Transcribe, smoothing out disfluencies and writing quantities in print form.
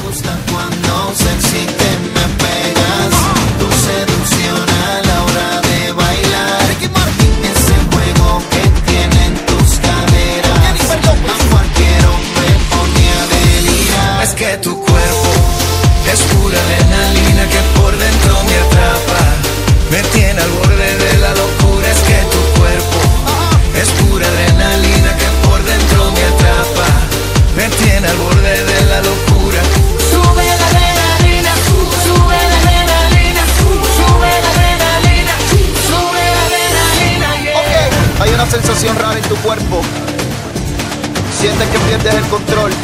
gusta cuando sexy te me pegas. Tu seducción a la hora de bailar. Ese juego que tienen tus caderas. A cualquier hombre pone a delirar. Es que tu cuerpo es pura adrenalina que por dentro me atrapa. Me tiene al borde de la locura. Es que tu cuerpo es pura adrenalina que por dentro me atrapa. Me tiene al borde de la locura. Sube la adrenalina, sube la adrenalina, sube la adrenalina, sube la adrenalina, yeah. Ok, hay una sensación rara en tu cuerpo. Sientes que pierdes el control.